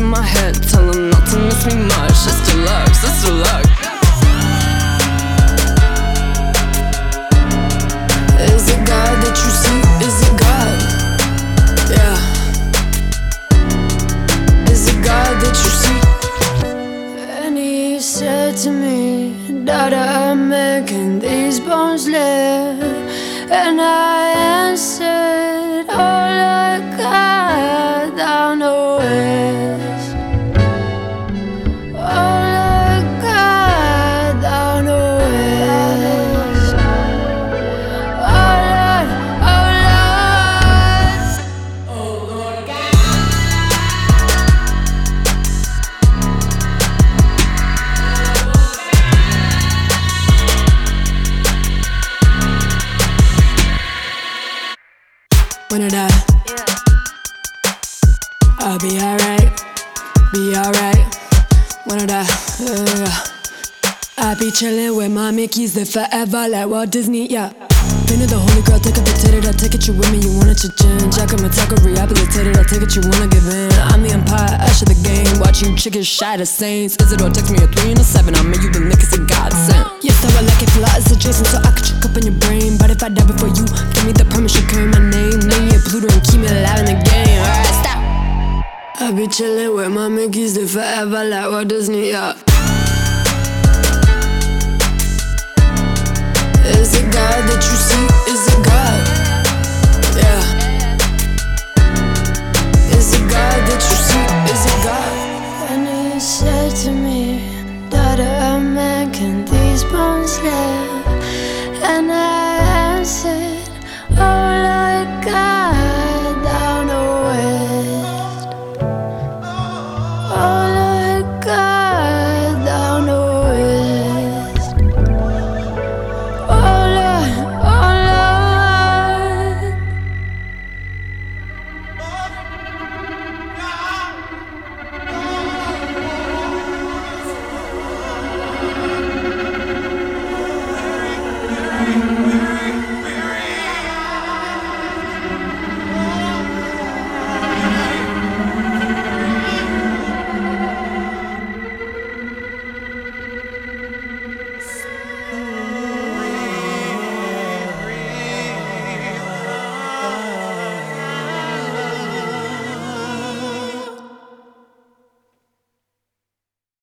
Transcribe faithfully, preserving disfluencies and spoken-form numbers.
in my head, tell him not to miss me much. Sister luck, sister luck. Is it God that you see? Is it God? Yeah. Is it God that you see? And he said to me, daughter, I'm making these bones live. And I answered, all I got down the west. All I got down the west. Oh Lord, oh Lord, oh Lord God. When I die, yeah, I'll be alright, be alright. When I die, yeah, I'll be chillin' with my Mickeys, live forever like Walt Disney, yeah. Been to the holy girl, take a potato, I take it you with me, you wanna cha-chin. Jack on my taco, rehabilitated, I take it you wanna give in. I'm the empire, Ash of the game, watch you chickens shy the saints. Isidore text me a three and a seven, I made you the niggas a godsend. Yes, I would like it, fly is adjacent, so I could check up in your brain. But if I die before you, give me the permission, carry my name. Name your Pluto and keep me alive in the game. Alright, stop. I be chillin' with my Mickeys, live forever like Walt Disney, yeah. Is it God that you see? Is it God? Yeah. Is it God that